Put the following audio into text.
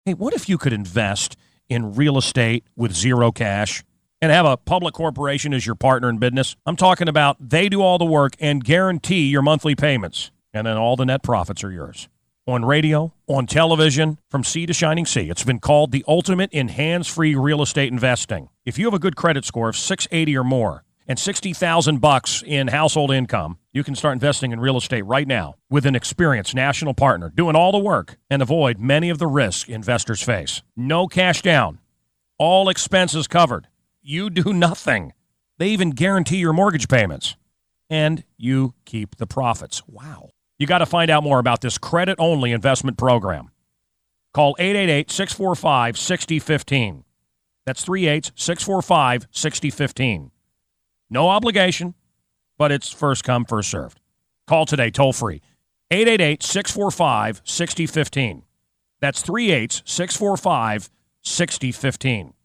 Hey, what if you could invest in real estate with zero cash and have a public corporation as your partner in business? I'm talking about they do all the work and guarantee your monthly payments, and then all the net profits are yours. On radio, on television, from sea to shining sea. It's been called the ultimate in hands-free real estate investing. If you have a good credit score of 680 or more and $60,000 in household income, you can start investing in real estate right now with an experienced national partner doing all the work and avoid many of the risks investors face. No cash down. All expenses covered. You do nothing. They even guarantee your mortgage payments. And you keep the profits. Wow. You got to find out more about this credit-only investment program. Call 888-645-6015. That's 3-8-645-6015. No obligation, but it's first come, first served. Call today, toll free. 888-645-6015. That's 3-8-645-6015.